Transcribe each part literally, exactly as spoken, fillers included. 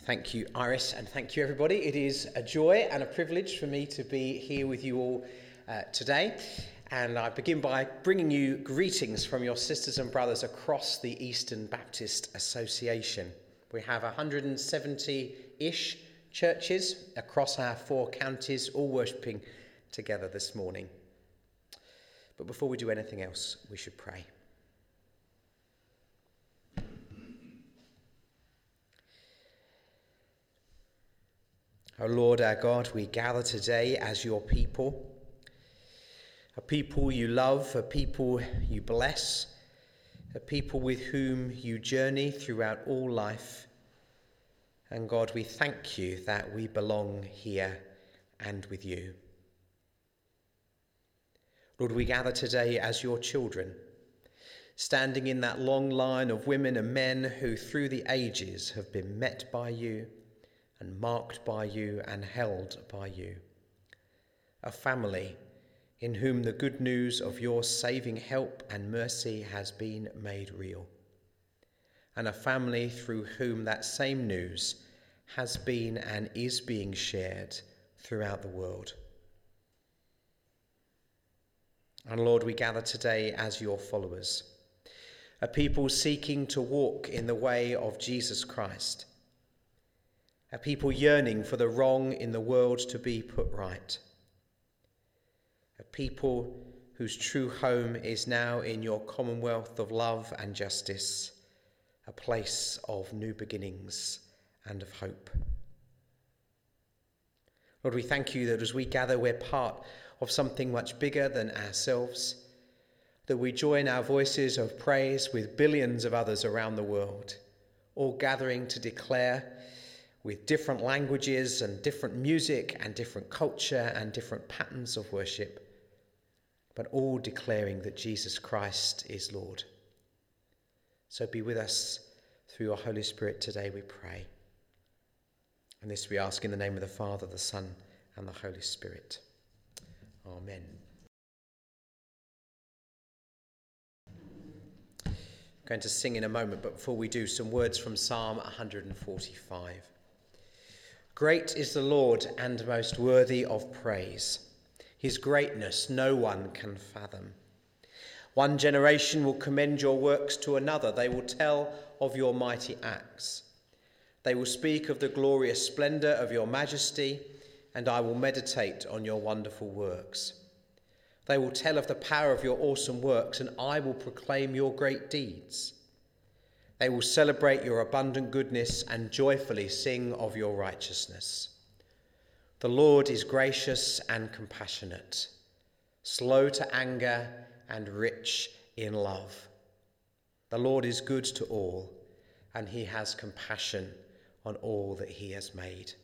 Thank you, Iris, and thank you, everybody. It is a joy and a privilege for me to be here with you all uh, today. And I begin by bringing you greetings from your sisters and brothers across the Eastern Baptist Association. We have one hundred seventy-ish churches across our four counties, all worshipping together this morning. But before we do anything else, we should pray. O Lord our God, we gather today as your people, a people you love, a people you bless, a people with whom you journey throughout all life. And God, we thank you that we belong here and with you. Lord, we gather today as your children, standing in that long line of women and men who through the ages have been met by you and marked by you and held by you. A family in whom the good news of your saving help and mercy has been made real. And a family through whom that same news has been and is being shared throughout the world. And Lord, we gather today as your followers, a people seeking to walk in the way of Jesus Christ, a people yearning for the wrong in the world to be put right, a people whose true home is now in your commonwealth of love and justice, a place of new beginnings and of hope. Lord, we thank you that as we gather, we're part of something much bigger than ourselves, that we join our voices of praise with billions of others around the world, all gathering to declare with different languages and different music and different culture and different patterns of worship, but all declaring that Jesus Christ is Lord. So be with us through your Holy Spirit today, we pray. And this we ask in the name of the Father, the Son, and the Holy Spirit. Amen. I'm going to sing in a moment, but before we do, some words from Psalm one forty-five. Great is the Lord and most worthy of praise. His greatness no one can fathom. One generation will commend your works to another. They will tell of your mighty acts. They will speak of the glorious splendour of your majesty, and I will meditate on your wonderful works. They will tell of the power of your awesome works, and I will proclaim your great deeds. They will celebrate your abundant goodness and joyfully sing of your righteousness. The Lord is gracious and compassionate, slow to anger and rich in love. The Lord is good to all, and he has compassion on all that he has made.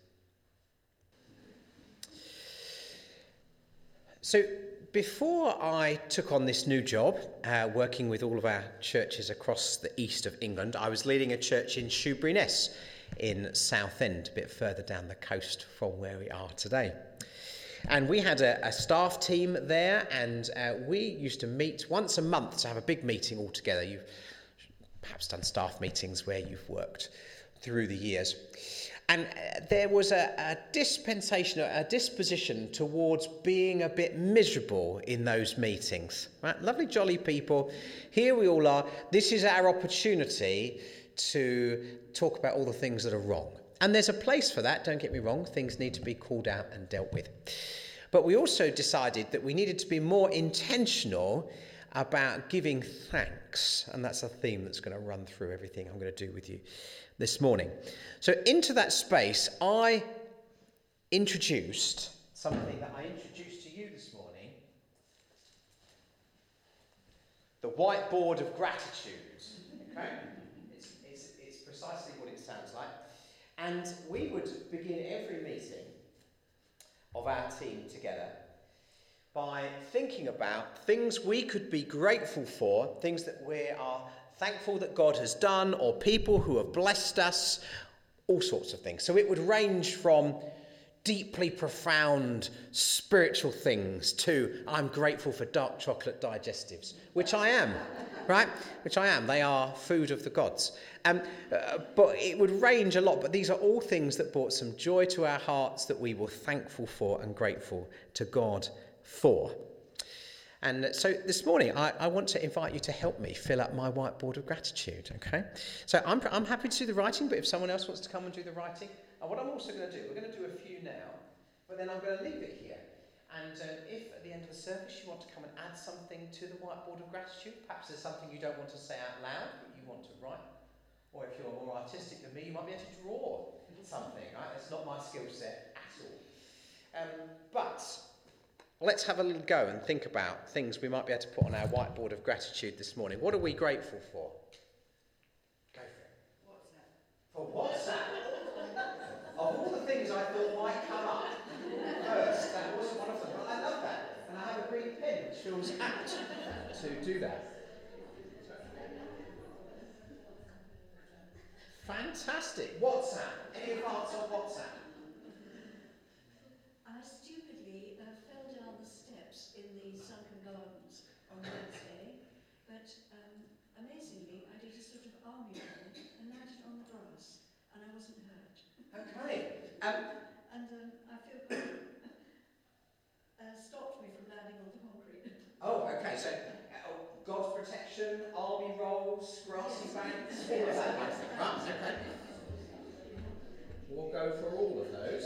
So before I took on this new job, uh, working with all of our churches across the east of England, I was leading a church in Shoebury-Ness in Southend, a bit further down the coast from where we are today. And we had a, a staff team there, and uh, we used to meet once a month to have a big meeting all together. You've perhaps done staff meetings where you've worked through the years. And uh, there was a, a dispensation, a disposition towards being a bit miserable in those meetings. Right? Lovely, jolly people. Here we all are. This is our opportunity to talk about all the things that are wrong. And there's a place for that, don't get me wrong. Things need to be called out and dealt with. But we also decided that we needed to be more intentional about giving thanks. And that's a theme that's going to run through everything I'm going to do with you this morning. So into that space, I introduced something that I introduced to you this morning, the whiteboard of gratitude. Okay? It's, it's, it's precisely what it sounds like. And we would begin every meeting of our team together by thinking about things we could be grateful for, things that we are thankful that God has done, or people who have blessed us, all sorts of things. So it would range from deeply profound spiritual things to I'm grateful for dark chocolate digestives, which I am, right? Which I am. They are food of the gods. Um, uh, but it would range a lot, but these are all things that brought some joy to our hearts that we were thankful for and grateful to God for. And so this morning, I, I want to invite you to help me fill up my whiteboard of gratitude, okay? So I'm, I'm happy to do the writing, but if someone else wants to come and do the writing, and what I'm also going to do, we're going to do a few now, but then I'm going to leave it here. And um, if at the end of the service you want to come and add something to the whiteboard of gratitude, perhaps there's something you don't want to say out loud, but you want to write, or if you're more artistic than me, you might be able to draw something, right? That's not my skill set at all. Um, but let's have a little go and think about things we might be able to put on our whiteboard of gratitude this morning. What are we grateful for? Go for it. WhatsApp. For WhatsApp? Of all the things I thought might come up first, that wasn't one of them. But I love that. And I have a green pen which feels apt to do that. Fantastic. WhatsApp. Any advance on WhatsApp? I stupidly uh, fell down the steps in the sunken gardens on Wednesday, but um, amazingly I did a sort of army roll and landed on the grass, and I wasn't hurt. Okay. Um, and um, I feel quite uh, stopped me from landing on the concrete. Oh, okay. So uh, God's protection, army rolls, grassy banks, all of that kind of thing. Right, okay. We'll go for all of those.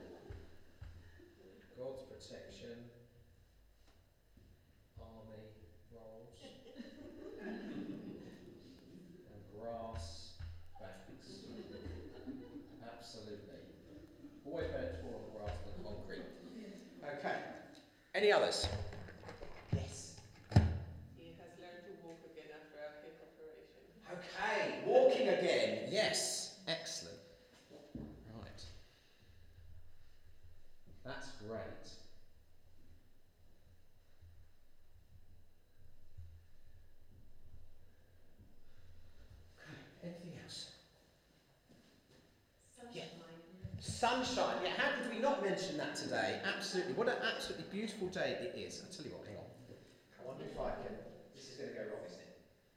God's protection, army rolls, and grass banks. Absolutely. Always better to fall on the grass than concrete. Okay. Any others? Yes. He has learned to walk again after a hip operation. Okay, walking again. Yes. Excellent. Right. That's great. Anything else? Sunshine. Yeah. Sunshine. Yeah, how could we not mention that today? Absolutely. What an absolutely beautiful day it is. I'll tell you what, hang on. I wonder if I can. This is going to go wrong, isn't it?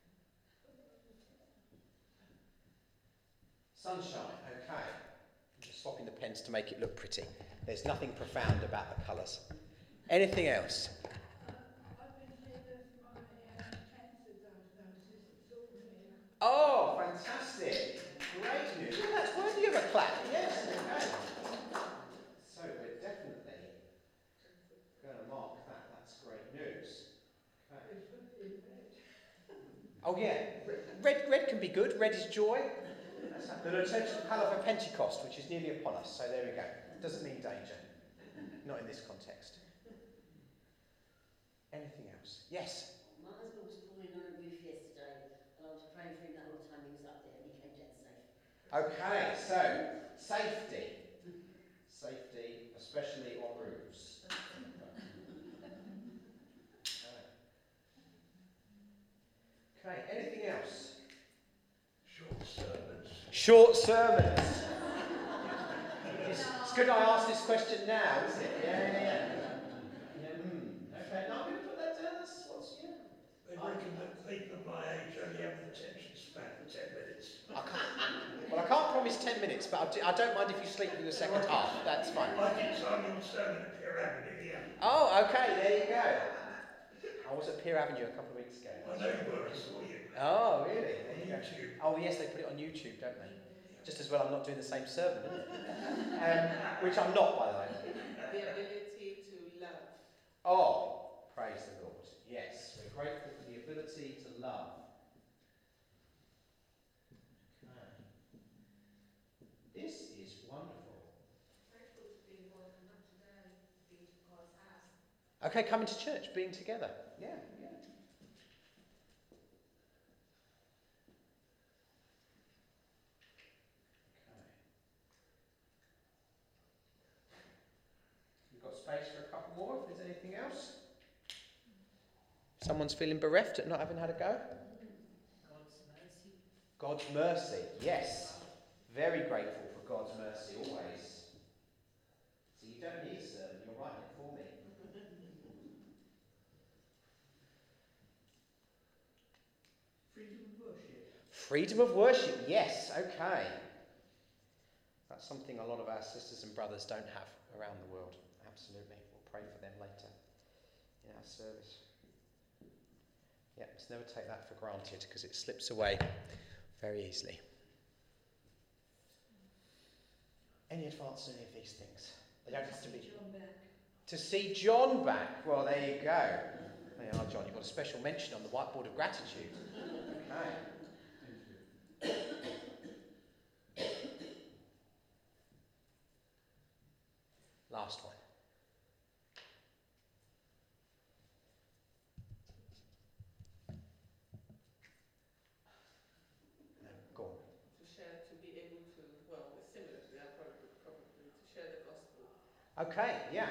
Sunshine. Okay. I'm just swapping the pens to make it look pretty. There's nothing profound about the colours. Anything else? Oh, fantastic. Great news. Well, that's worthy of a clap. Yes, okay. So we're definitely going to mark that. That's great news. Okay. Oh, yeah. Red, red can be good. Red is joy. The liturgical colour for Pentecost, which is nearly upon us. So there we go. Doesn't mean danger. Not in this context. Anything else? Yes? My husband was falling on a roof yesterday, and I was praying for him the whole time he was up there, and he came down safe. Okay, so safety. Safety, especially on roofs. Okay. Okay, anything else? Short sermons. Short sermons. it's, it's good I asked this question now, isn't it? Yeah, yeah, yeah. yeah mm. Okay, now I'm going to put that down. That's what's, yeah. They reckon that people of my age only have an attention span for ten minutes. I can't, well, I can't promise ten minutes, but I'll do, I don't mind if you sleep through the second half. That's fine. I did Simon Sermon at Pier Avenue here. Oh, okay, there you go. I was at Pier Avenue a couple of weeks ago. I know you were, I saw you. Oh, really? There you go. YouTube. Oh, yes, they put it on YouTube, don't they? Just as well I'm not doing the same sermon. um, which I'm not, by the way. The ability to love. Oh, praise the Lord. Yes, we're grateful for the ability to love. Okay. This is wonderful. Grateful to be woken up today, to be to God's house. Okay, coming to church, being together. Yeah, yeah. We've got space for a couple more if there's anything else. Someone's feeling bereft at not having had a go? God's mercy. God's mercy, yes. Very grateful for God's mercy always. So you don't need a sermon, you're writing it for me. Freedom of worship, yes, okay. That's something a lot of our sisters and brothers don't have around the world. Absolutely. We'll pray for them later in our service. Yeah, let's never take that for granted because it slips away very easily. Any advance on any of these things? They don't have to be. John back. To see John back. Well, there you go. There you are, John. You've got a special mention on the whiteboard of gratitude. Okay. Last one. No, go on. To share, to be able to, well, it's similar to that, probably, probably to share the gospel. Okay, yeah.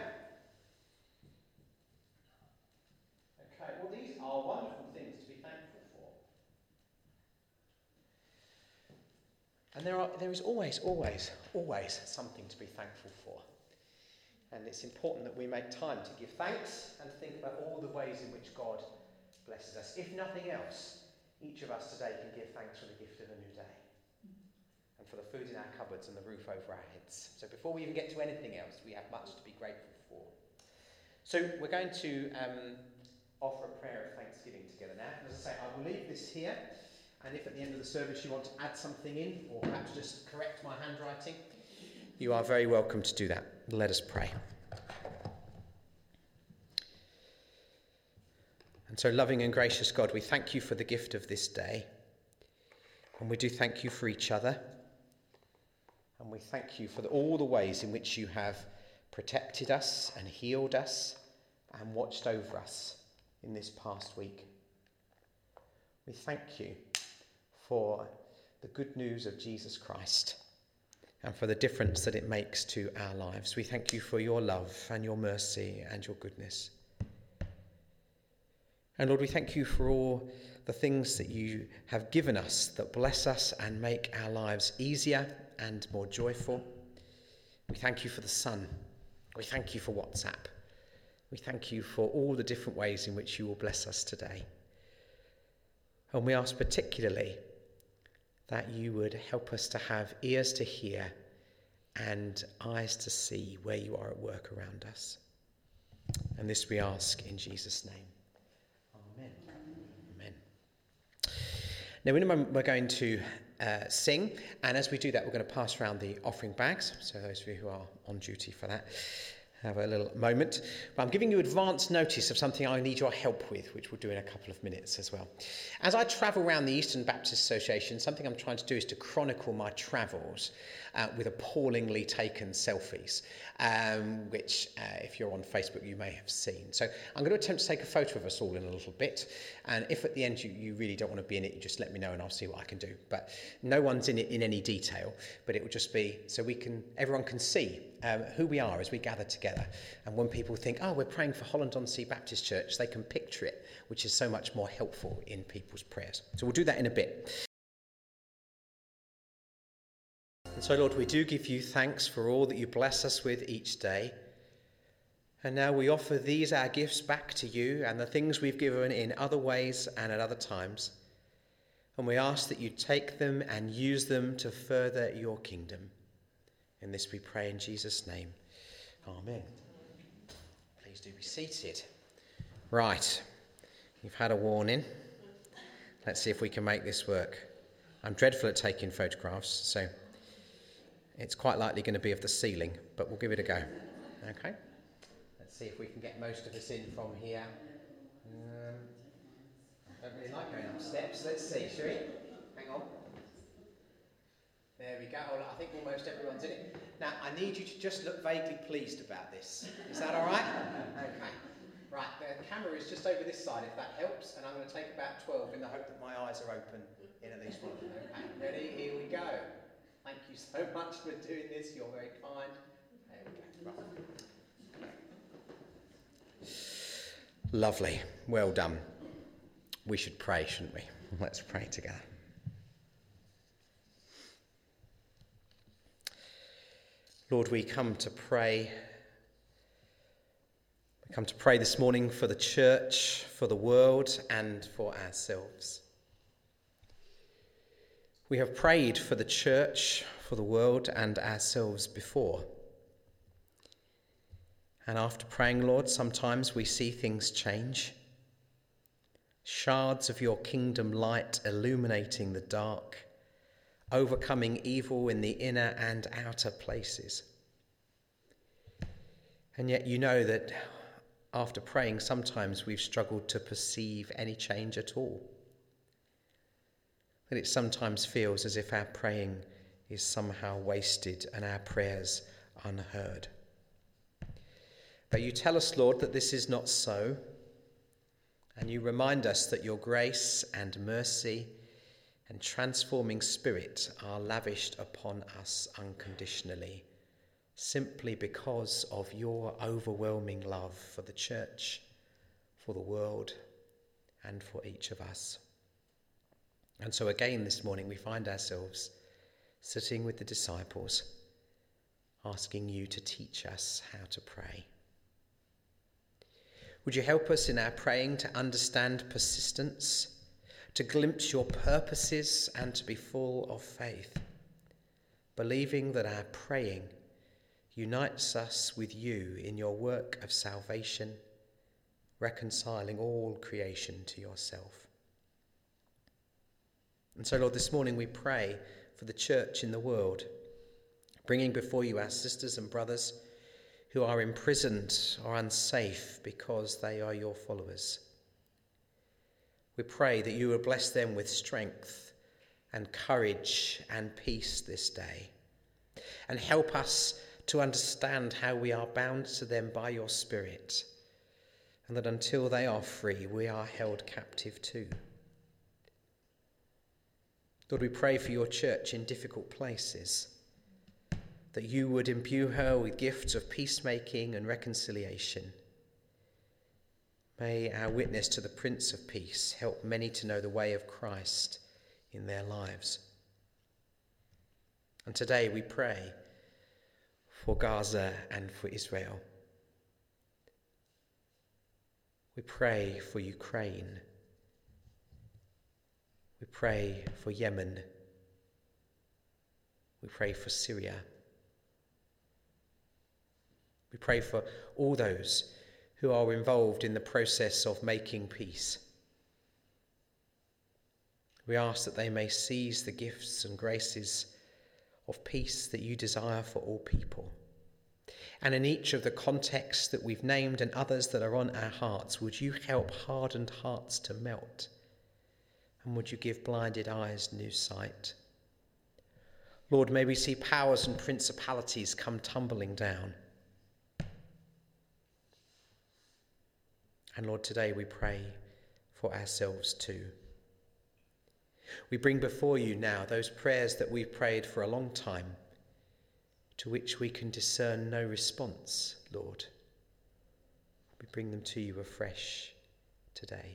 Okay, well, these are wonderful things to be thankful for. And there are, there is always, always, always something to be thankful for. And it's important that we make time to give thanks and think about all the ways in which God blesses us. If nothing else, each of us today can give thanks for the gift of a new day and for the food in our cupboards and the roof over our heads. So before we even get to anything else, we have much to be grateful for. So we're going to um, offer a prayer of thanksgiving together now. And as I say, I will leave this here. And if at the end of the service you want to add something in, or perhaps just correct my handwriting, you are very welcome to do that. Let us pray. And so, loving and gracious God, we thank you for the gift of this day. And we do thank you for each other. And we thank you for the, all the ways in which you have protected us and healed us and watched over us in this past week. We thank you for the good news of Jesus Christ and for the difference that it makes to our lives. We thank you for your love and your mercy and your goodness. And Lord, we thank you for all the things that you have given us that bless us and make our lives easier and more joyful. We thank you for the sun. We thank you for WhatsApp. We thank you for all the different ways in which you will bless us today. And we ask particularly that you would help us to have ears to hear and eyes to see where you are at work around us. And this we ask in Jesus' name. Amen. Amen. Now in a moment we're going to uh, sing, and as we do that we're going to pass around the offering bags, so those of you who are on duty for that have a little moment. But I'm giving you advance notice of something I need your help with, which we'll do in a couple of minutes as well. As I travel around the Eastern Baptist Association, something I'm trying to do is to chronicle my travels uh, with appallingly taken selfies, um, which uh, if you're on Facebook you may have seen. So I'm going to attempt to take a photo of us all in a little bit, and if at the end you, you really don't want to be in it, you just let me know and I'll see what I can do. But no one's in it in any detail, but it will just be so we can, everyone can see um, who we are as we gather together. And when people think, oh, we're praying for Holland-on-Sea Baptist Church, they can picture it, which is so much more helpful in people's prayers. So we'll do that in a bit. And so, Lord, we do give you thanks for all that you bless us with each day. And now we offer these, our gifts, back to you and the things we've given in other ways and at other times. And we ask that you take them and use them to further your kingdom. In this we pray in Jesus' name. Amen. Please do be seated. Right, you've had a warning. Let's see if we can make this work. I'm dreadful at taking photographs, so it's quite likely going to be of the ceiling, but we'll give it a go. Okay? Let's see if we can get most of us in from here. Um, I don't really like going up steps. Let's see, shall we? Hang on. There we go. Oh, I think almost everyone's in it. Now, I need you to just look vaguely pleased about this. Is that all right? Okay. Right, the camera is just over this side, if that helps, and I'm going to take about twelve in the hope that my eyes are open in at least one of them. Okay, ready? Here we go. Thank you so much for doing this. You're very kind. There we go. Right. Lovely. Well done. We should pray, shouldn't we? Let's pray together. Lord, we come to pray. We come to pray this morning for the church, for the world, and for ourselves. We have prayed for the church, for the world, and ourselves before. And after praying, Lord, sometimes we see things change. Shards of your kingdom light illuminating the dark, overcoming evil in the inner and outer places. And yet you know that after praying, sometimes we've struggled to perceive any change at all. That it sometimes feels as if our praying is somehow wasted and our prayers unheard. But you tell us, Lord, that this is not so. And you remind us that your grace and mercy and transforming spirit are lavished upon us unconditionally, simply because of your overwhelming love for the church, for the world, and for each of us. And so again this morning we find ourselves sitting with the disciples, asking you to teach us how to pray. Would you help us in our praying to understand persistence, to glimpse your purposes, and to be full of faith, believing that our praying unites us with you in your work of salvation, reconciling all creation to yourself. And so, Lord, this morning we pray for the church in the world, bringing before you our sisters and brothers who are imprisoned or unsafe because they are your followers. We pray that you will bless them with strength and courage and peace this day, and help us to understand how we are bound to them by your Spirit, and that until they are free, we are held captive too. Lord, we pray for your church in difficult places, that you would imbue her with gifts of peacemaking and reconciliation. May our witness to the Prince of Peace help many to know the way of Christ in their lives. And today we pray for Gaza and for Israel. We pray for Ukraine. We pray for Yemen. We pray for Syria. We pray for all those who are involved in the process of making peace. We ask that they may seize the gifts and graces of peace that you desire for all people. And in each of the contexts that we've named and others that are on our hearts, would you help hardened hearts to melt? And would you give blinded eyes new sight? Lord, may we see powers and principalities come tumbling down. And Lord, today we pray for ourselves too. We bring before you now those prayers that we've prayed for a long time, to which we can discern no response, Lord. We bring them to you afresh today.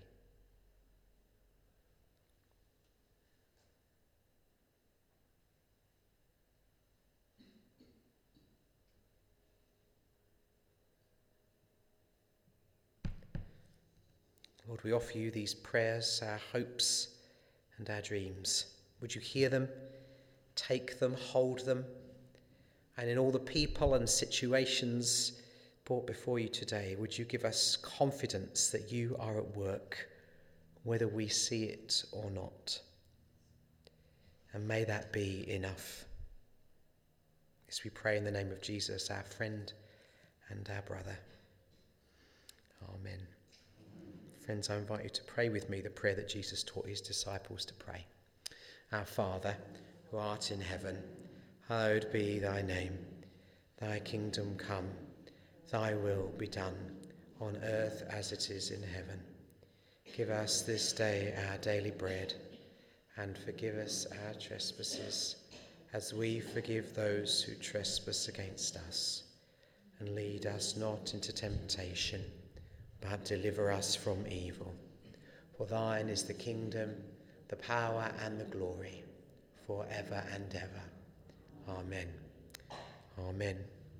Lord, we offer you these prayers, our hopes and our dreams. Would you hear them, take them, hold them, and in all the people and situations brought before you today, would you give us confidence that you are at work, whether we see it or not? And may that be enough. As we pray in the name of Jesus, our friend and our brother. Amen. Friends, I invite you to pray with me the prayer that Jesus taught his disciples to pray. Our Father, who art in heaven, hallowed be thy name. Thy kingdom come, thy will be done, on earth as it is in heaven. Give us this day our daily bread, and forgive us our trespasses, as we forgive those who trespass against us. And lead us not into temptation, but deliver us from evil. For thine is the kingdom, the power and the glory, for ever and ever. Amen. Amen.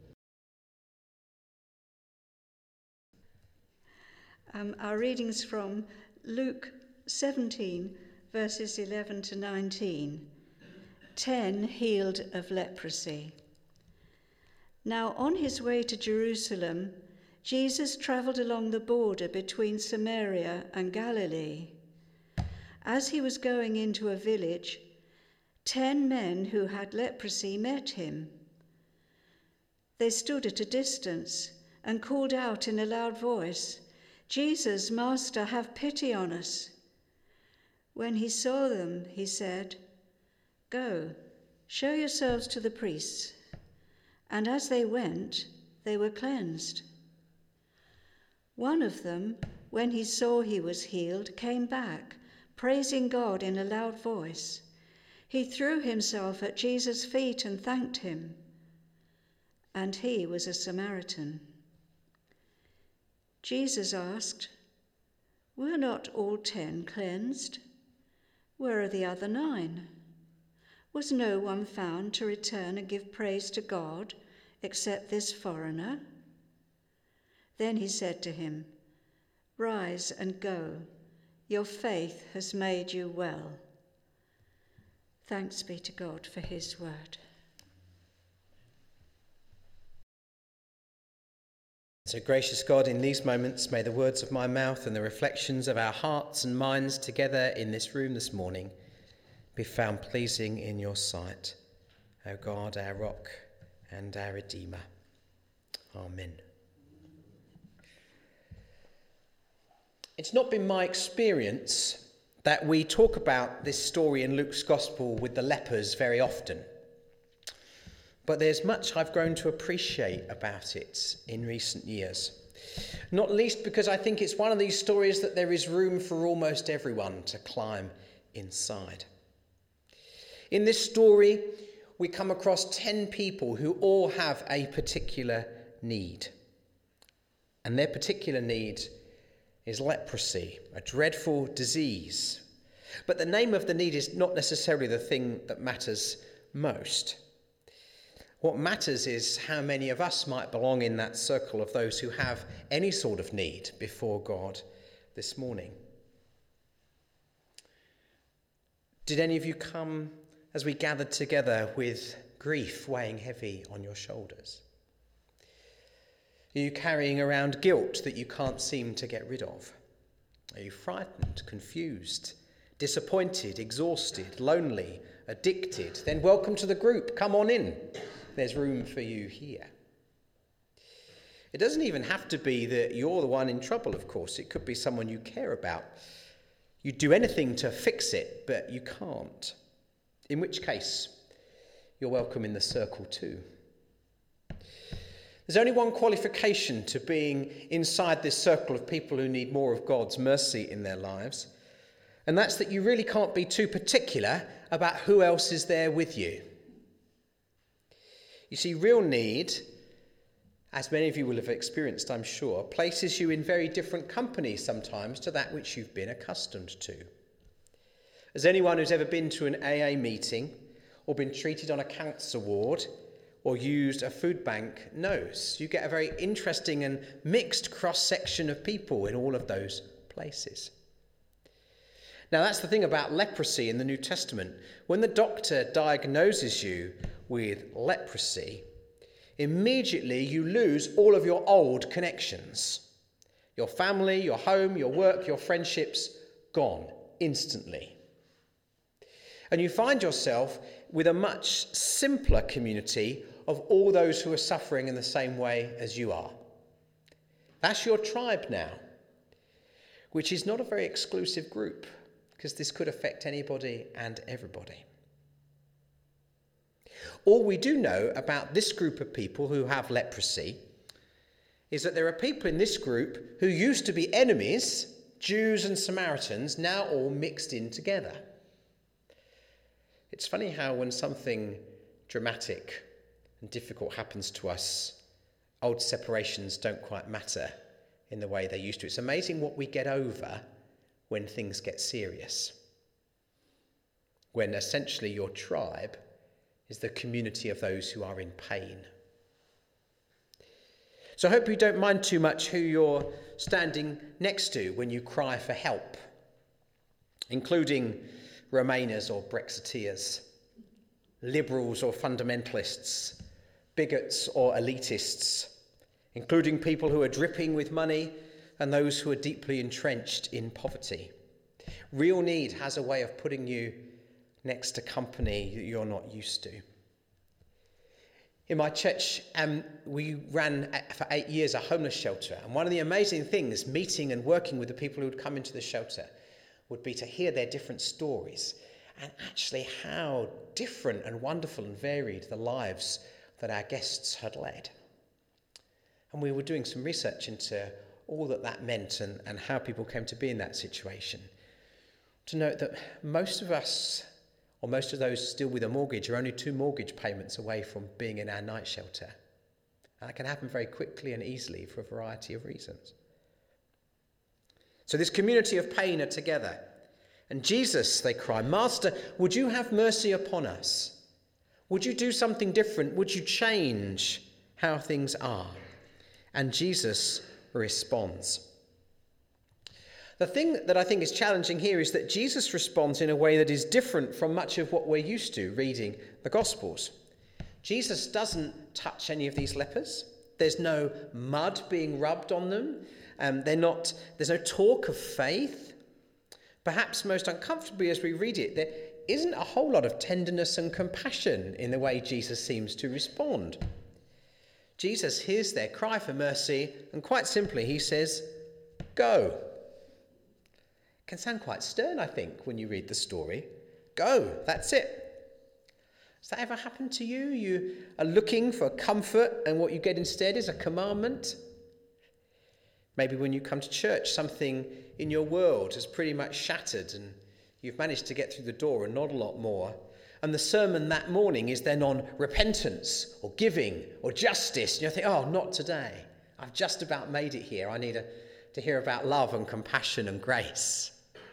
Um, our readings from Luke seventeen, verses eleven to nineteen. ten healed of leprosy. Now, on his way to Jerusalem, Jesus travelled along the border between Samaria and Galilee. As he was going into a village, ten men who had leprosy met him. They stood at a distance and called out in a loud voice, "Jesus, Master, have pity on us." When he saw them, he said, "Go, show yourselves to the priests." And as they went, they were cleansed. One of them, when he saw he was healed, came back, praising God in a loud voice. He threw himself at Jesus' feet and thanked him. And he was a Samaritan. Jesus asked, "Were not all ten cleansed? Where are the other nine? Was no one found to return and give praise to God except this foreigner?" Then he said to him, "Rise and go. Your faith has made you well." Thanks be to God for his word. So, gracious God, in these moments, may the words of my mouth and the reflections of our hearts and minds together in this room this morning be found pleasing in your sight, O God, our rock and our Redeemer. Amen. It's not been my experience that we talk about this story in Luke's Gospel with the lepers very often. But there's much I've grown to appreciate about it in recent years. Not least because I think it's one of these stories that there is room for almost everyone to climb inside. In this story, we come across ten people who all have a particular need. And their particular need is leprosy, a dreadful disease. But the name of the need is not necessarily the thing that matters most. What matters is how many of us might belong in that circle of those who have any sort of need before God this morning. Did any of you come as we gathered together with grief weighing heavy on your shoulders? Are you carrying around guilt that you can't seem to get rid of? Are you frightened, confused, disappointed, exhausted, lonely, addicted? Then welcome to the group. Come on in. There's room for you here. It doesn't even have to be that you're the one in trouble, of course. It could be someone you care about. You'd do anything to fix it, but you can't. In which case, you're welcome in the circle too. There's only one qualification to being inside this circle of people who need more of God's mercy in their lives, and that's that you really can't be too particular about who else is there with you. You see, real need, as many of you will have experienced, I'm sure, places you in very different company sometimes to that which you've been accustomed to. As anyone who's ever been to an A A meeting or been treated on a cancer ward or used a food bank knows, you get a very interesting and mixed cross-section of people in all of those places. Now, that's the thing about leprosy in the New Testament. When the doctor diagnoses you with leprosy, immediately you lose all of your old connections. Your family, your home, your work, your friendships, gone instantly. And you find yourself with a much simpler community of all those who are suffering in the same way as you are. That's your tribe now, which is not a very exclusive group, because this could affect anybody and everybody. All we do know about this group of people who have leprosy is that there are people in this group who used to be enemies, Jews and Samaritans, now all mixed in together. It's funny how when something dramatic and difficult happens to us, old separations don't quite matter in the way they used to. It's amazing what we get over when things get serious. When essentially your tribe is the community of those who are in pain. So I hope you don't mind too much who you're standing next to when you cry for help, including Remainers or Brexiteers. liberals or fundamentalists, bigots or elitists, including people who are dripping with money and those who are deeply entrenched in poverty. Real need has a way of putting you next to company that you're not used to. In my church, um, we ran for eight years a homeless shelter, and one of the amazing things, meeting and working with the people who would come into the shelter, would be to hear their different stories and actually how different and wonderful and varied the lives that our guests had led. And we were doing some research into all that that meant and, and how people came to be in that situation. To note that most of us, or most of those still with a mortgage, are only two mortgage payments away from being in our night shelter. And that can happen very quickly and easily for a variety of reasons. So this community of pain are together. And Jesus, they cry, "Master, would you have mercy upon us? Would you do something different? Would you change how things are?" And Jesus responds. The thing that I think is challenging here is that Jesus responds in a way that is different from much of what we're used to reading the Gospels. Jesus doesn't touch any of these lepers. There's no mud being rubbed on them. Um, they're not. There's no talk of faith. Perhaps most uncomfortably as we read it, there isn't a whole lot of tenderness and compassion in the way Jesus seems to respond. Jesus hears their cry for mercy, and quite simply he says, "Go." It can sound quite stern, I think, when you read the story. Go, that's it. Has that ever happened to you? You are looking for comfort, and what you get instead is a commandment. Maybe when you come to church, something in your world has pretty much shattered, and you've managed to get through the door and not a lot more. And the sermon that morning is then on repentance or giving or justice. And you think, oh, not today. I've just about made it here. I need a, to hear about love and compassion and grace.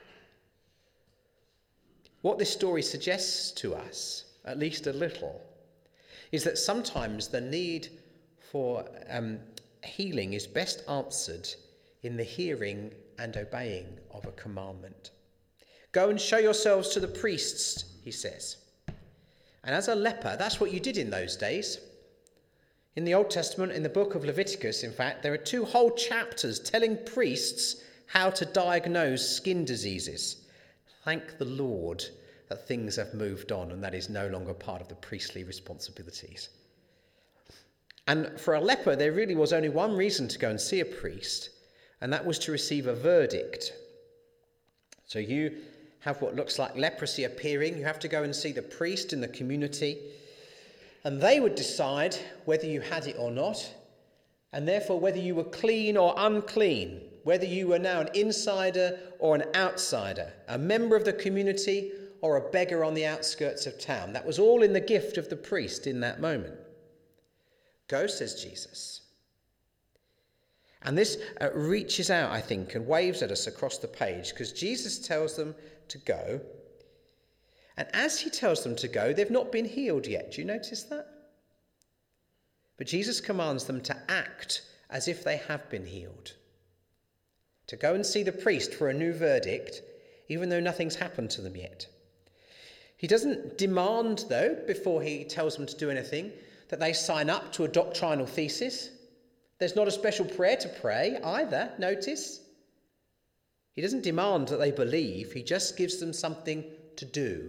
What this story suggests to us, at least a little, is that sometimes the need for um, healing is best answered in the hearing and obeying of a commandment. Go and show yourselves to the priests, he says. And as a leper, that's what you did in those days. In the Old Testament, in the book of Leviticus, in fact, there are two whole chapters telling priests how to diagnose skin diseases. Thank the Lord that things have moved on and that is no longer part of the priestly responsibilities. And for a leper, there really was only one reason to go and see a priest, and that was to receive a verdict. So you have what looks like leprosy appearing. You have to go and see the priest in the community, and they would decide whether you had it or not, and therefore whether you were clean or unclean, whether you were now an insider or an outsider, a member of the community or a beggar on the outskirts of town. That was all in the gift of the priest in that moment. Go, says Jesus. And this uh, reaches out, I think, and waves at us across the page, because Jesus tells them to go. And as he tells them to go, they've not been healed yet. Do you notice that? But Jesus commands them to act as if they have been healed. To go and see the priest for a new verdict, even though nothing's happened to them yet. He doesn't demand, though, before he tells them to do anything, that they sign up to a doctrinal thesis. There's not a special prayer to pray either, notice. He doesn't demand that they believe, he just gives them something to do.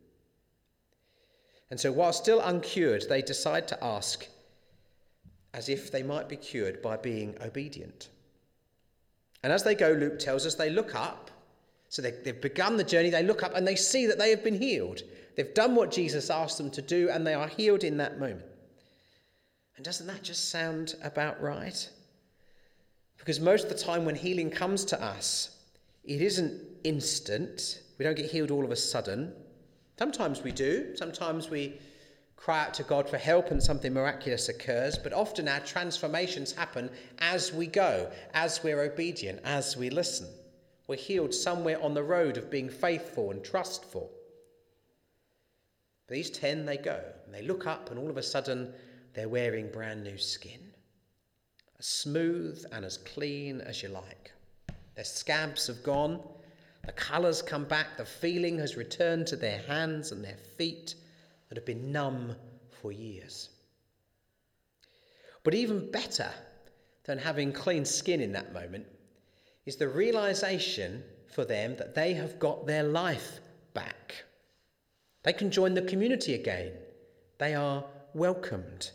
And so while still uncured, they decide to ask as if they might be cured by being obedient. And as they go, Luke tells us, they look up. So they, they've begun the journey, they look up and they see that they have been healed. They've done what Jesus asked them to do and they are healed in that moment. And doesn't that just sound about right? Because most of the time when healing comes to us, it isn't instant. We don't get healed all of a sudden. Sometimes we do. Sometimes we cry out to God for help and something miraculous occurs. But often our transformations happen as we go, as we're obedient, as we listen. We're healed somewhere on the road of being faithful and trustful. But these ten, they go. And they look up and all of a sudden they're wearing brand new skin. As smooth and as clean as you like. Their scabs have gone. The colours come back. The feeling has returned to their hands and their feet. that have been numb for years. But even better than having clean skin in that moment is the realization for them that they have got their life back. They can join the community again. They are welcomed.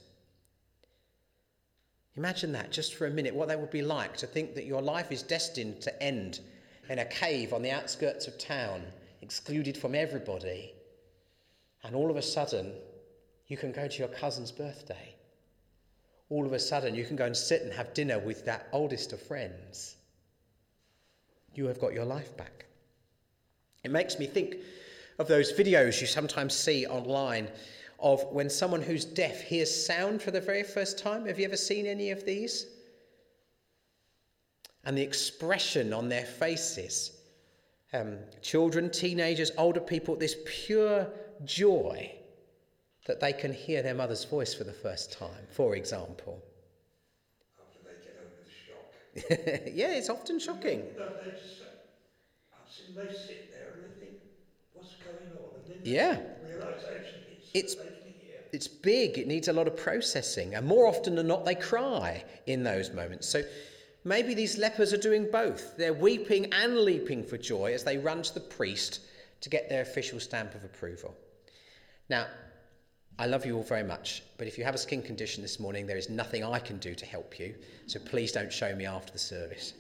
Imagine that just for a minute, what that would be like to think that your life is destined to end in a cave on the outskirts of town, excluded from everybody. And all of a sudden, you can go to your cousin's birthday. All of a sudden, you can go and sit and have dinner with that oldest of friends. You have got your life back. It makes me think of those videos you sometimes see online of when someone who's deaf hears sound for the very first time. Have you ever seen any of these? And the expression on their faces, um, children, teenagers, older people, this pure joy that they can hear their mother's voice for the first time, for example. After they get over the shock. Yeah, it's often shocking. Don't they just, I've seen they sit there and they think, what's going on? And then Yeah. realisation hits It's- that they can hear. It's big, it needs a lot of processing, and more often than not, they cry in those moments. So maybe these lepers are doing both. They're weeping and leaping for joy as they run to the priest to get their official stamp of approval. Now, I love you all very much, but if you have a skin condition this morning, there is nothing I can do to help you, so please don't show me after the service.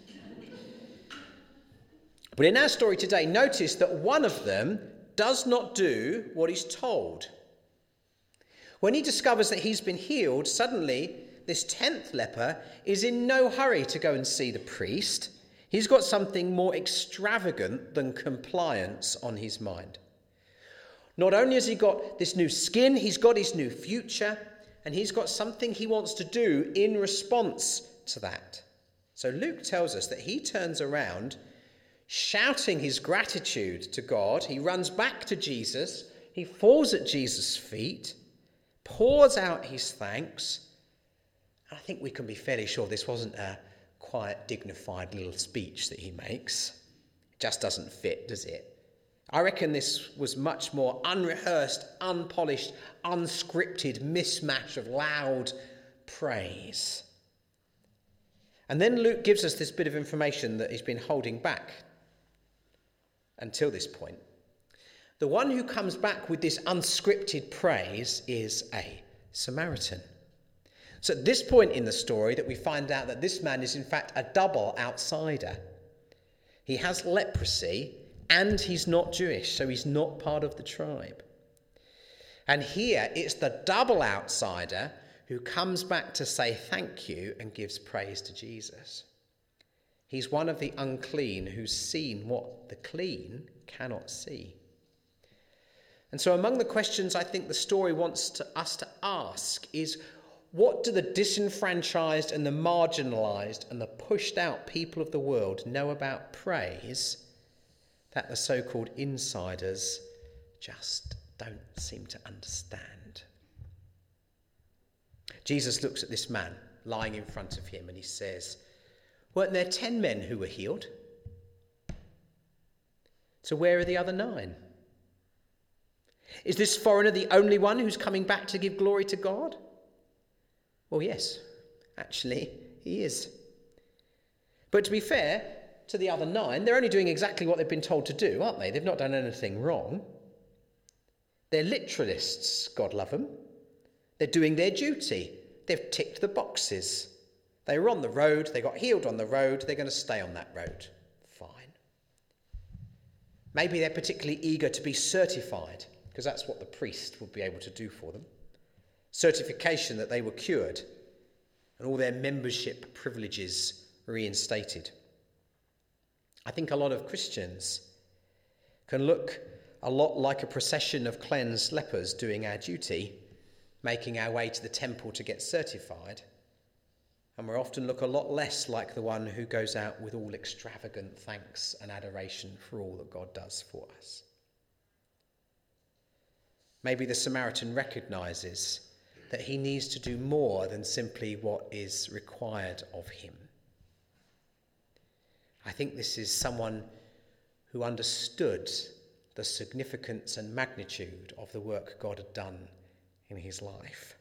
But in our story today, notice that one of them does not do what he's told. When he discovers that he's been healed, suddenly this tenth leper is in no hurry to go and see the priest. He's got something more extravagant than compliance on his mind. Not only has he got this new skin, he's got his new future, and he's got something he wants to do in response to that. So Luke tells us that he turns around, shouting his gratitude to God. He runs back to Jesus. He falls at Jesus' feet, pours out his thanks. And I think we can be fairly sure this wasn't a quiet, dignified little speech that he makes. It just doesn't fit, does it? I reckon this was much more unrehearsed, unpolished, unscripted mismatch of loud praise. And then Luke gives us this bit of information that he's been holding back until this point. The one who comes back with this unscripted praise is a Samaritan. So at this point in the story that we find out that this man is in fact a double outsider. He has leprosy and he's not Jewish, so he's not part of the tribe. And here it's the double outsider who comes back to say thank you and gives praise to Jesus. He's one of the unclean who's seen what the clean cannot see. And so among the questions I think the story wants to, us to ask is, what do the disenfranchised and the marginalised and the pushed out people of the world know about praise that the so-called insiders just don't seem to understand? Jesus looks at this man lying in front of him and he says, weren't there ten men who were healed? So where are the other nine? Is this foreigner the only one who's coming back to give glory to God? Well, yes, actually, he is. But to be fair to the other nine, they're only doing exactly what they've been told to do, aren't they? They've not done anything wrong. They're literalists, God love them. They're doing their duty. They've ticked the boxes. They were on the road, they got healed on the road, they're going to stay on that road. Fine. Maybe they're particularly eager to be certified, because that's what the priest would be able to do for them. Certification that they were cured and all their membership privileges reinstated. I think a lot of Christians can look a lot like a procession of cleansed lepers doing our duty, making our way to the temple to get certified, and we often look a lot less like the one who goes out with all extravagant thanks and adoration for all that God does for us. Maybe the Samaritan recognises that he needs to do more than simply what is required of him. I think this is someone who understood the significance and magnitude of the work God had done in his life.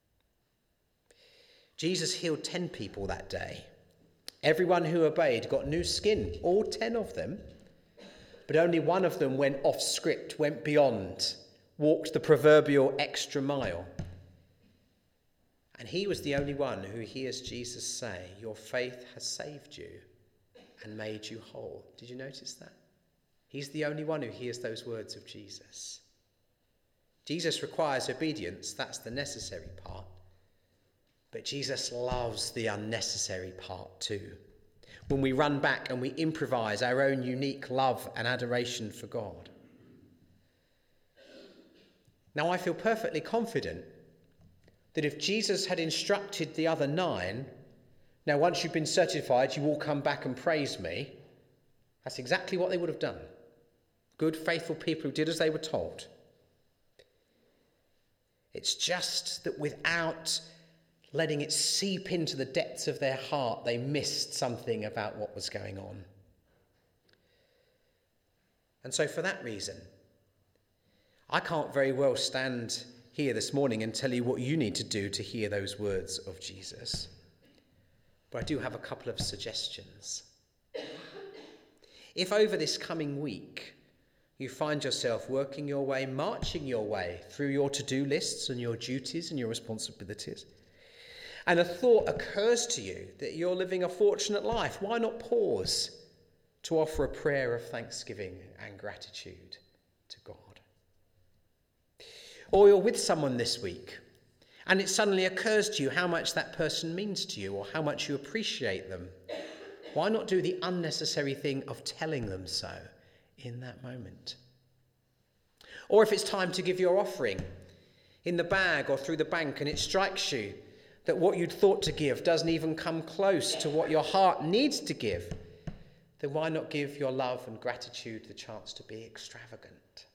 Jesus healed ten people that day. Everyone who obeyed got new skin, all ten of them. But only one of them went off script, went beyond, walked the proverbial extra mile. And he was the only one who hears Jesus say, "Your faith has saved you and made you whole." Did you notice that? He's the only one who hears those words of Jesus. Jesus requires obedience. That's the necessary part. But Jesus loves the unnecessary part too. When we run back and we improvise our own unique love and adoration for God. Now, I feel perfectly confident that if Jesus had instructed the other nine, "Now, once you've been certified, you all come back and praise me," that's exactly what they would have done. Good, faithful people who did as they were told. It's just that without letting it seep into the depths of their heart, they missed something about what was going on. And so for that reason, I can't very well stand here this morning and tell you what you need to do to hear those words of Jesus. But I do have a couple of suggestions. If over this coming week you find yourself working your way, marching your way through your to-do lists and your duties and your responsibilities, and a thought occurs to you that you're living a fortunate life, why not pause to offer a prayer of thanksgiving and gratitude to God? Or you're with someone this week and it suddenly occurs to you how much that person means to you or how much you appreciate them. Why not do the unnecessary thing of telling them so in that moment? Or if it's time to give your offering in the bag or through the bank and it strikes you that what you'd thought to give doesn't even come close to what your heart needs to give, then why not give your love and gratitude the chance to be extravagant?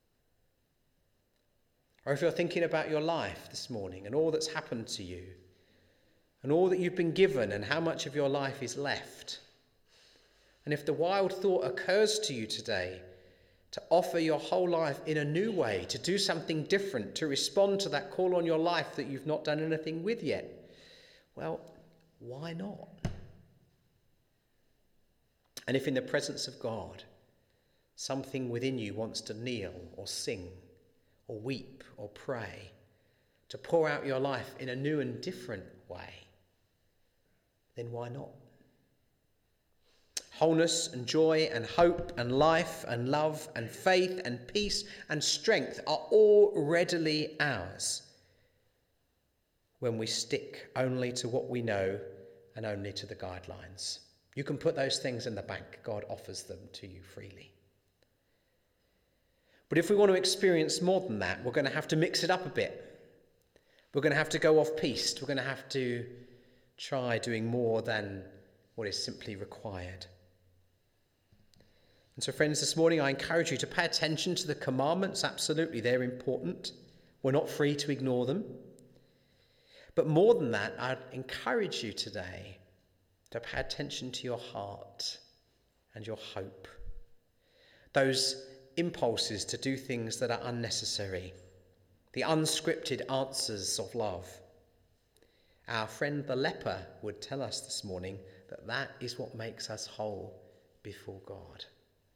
Or if you're thinking about your life this morning and all that's happened to you and all that you've been given and how much of your life is left, and if the wild thought occurs to you today to offer your whole life in a new way, to do something different, to respond to that call on your life that you've not done anything with yet, well, why not? And if in the presence of God, something within you wants to kneel or sing or weep or pray, to pour out your life in a new and different way, then why not? Wholeness and joy and hope and life and love and faith and peace and strength are all readily ours when we stick only to what we know and only to the guidelines. You can put those things in the bank. God offers them to you freely. But if we want to experience more than that, we're going to have to mix it up a bit. We're going to have to go off-piste. We're going to have to try doing more than what is simply required. And so, friends, this morning I encourage you to pay attention to the commandments. Absolutely, they're important. We're not free to ignore them. But more than that, I'd encourage you today to pay attention to your heart and your hope. Those impulses to do things that are unnecessary. The unscripted answers of love. Our friend the leper would tell us this morning that that is what makes us whole before God.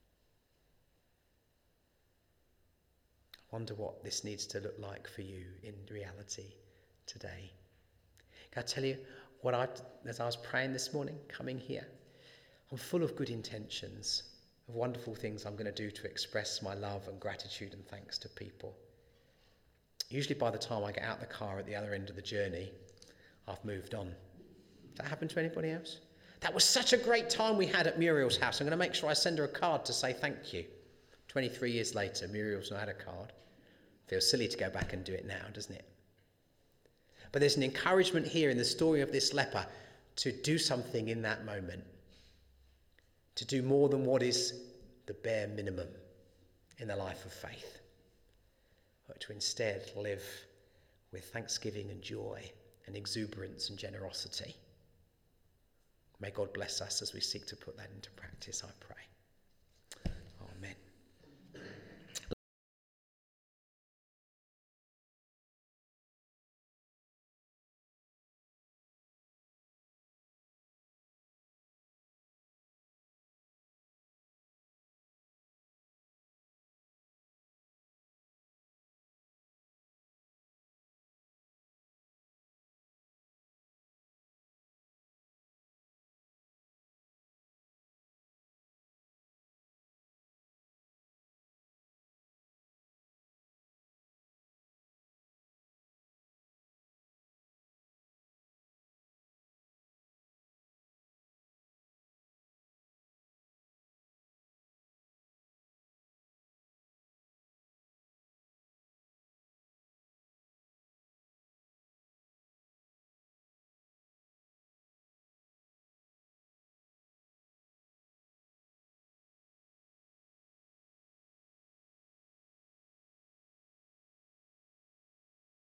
I wonder what this needs to look like for you in reality today. Can I tell you what I, as I was praying this morning, coming here, I'm full of good intentions, of wonderful things I'm going to do to express my love and gratitude and thanks to people. Usually by the time I get out the car at the other end of the journey, I've moved on. Does that happen to anybody else? That was such a great time we had at Muriel's house. I'm going to make sure I send her a card to say thank you. twenty-three years later, Muriel's not had a card. Feels silly to go back and do it now, doesn't it? But there's an encouragement here in the story of this leper to do something in that moment. To do more than what is the bare minimum in the life of faith. But to instead live with thanksgiving and joy and exuberance and generosity. May God bless us as we seek to put that into practice, I pray.